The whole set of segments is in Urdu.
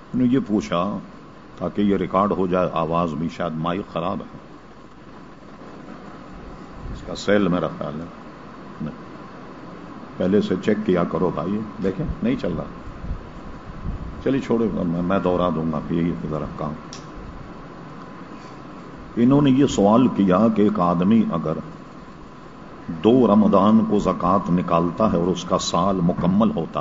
نے یہ پوچھا تاکہ یہ ریکارڈ ہو جائے، آواز بھی، شاید مائک خراب ہے اس کا سیل میرا خیال ہے نہیں، پہلے سے چیک کیا کرو بھائی، دیکھیں نہیں چل رہا، چلیے چھوڑے میں دوہرا دوں گا پھر یہ ذرا کام۔ انہوں نے یہ سوال کیا کہ ایک آدمی اگر 2 رمضان کو زکوٰۃ نکالتا ہے اور اس کا سال مکمل ہوتا،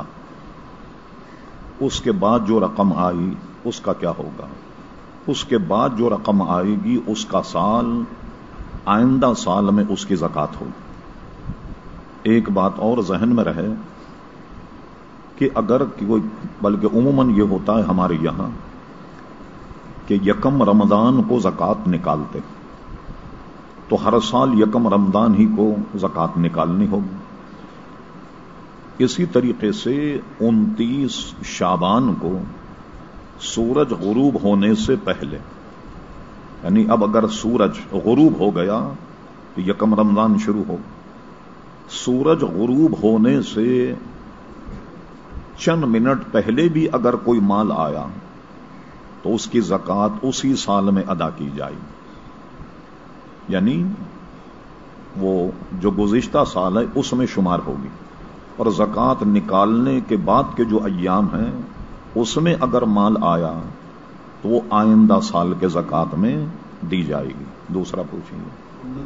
اس کے بعد جو رقم آئی اس کا کیا ہوگا؟ اس کے بعد جو رقم آئے گی اس کا سال آئندہ سال میں اس کی زکوٰۃ ہوگی۔ ایک بات اور ذہن میں رہے کہ اگر کوئی، بلکہ عموماً یہ ہوتا ہے ہمارے یہاں کہ یکم رمضان کو زکوٰۃ نکالتے، تو ہر سال یکم رمضان ہی کو زکوٰۃ نکالنی ہوگی۔ اسی طریقے سے 29 شعبان کو سورج غروب ہونے سے پہلے، یعنی اب اگر سورج غروب ہو گیا تو یکم رمضان شروع ہو، سورج غروب ہونے سے چند منٹ پہلے بھی اگر کوئی مال آیا تو اس کی زکوٰۃ اسی سال میں ادا کی جائے گی، یعنی وہ جو گزشتہ سال ہے اس میں شمار ہوگی، اور زکوٰۃ نکالنے کے بعد کے جو ایام ہیں اس میں اگر مال آیا تو وہ آئندہ سال کے زکوٰۃ میں دی جائے گی۔ دوسرا پوچھیں گے۔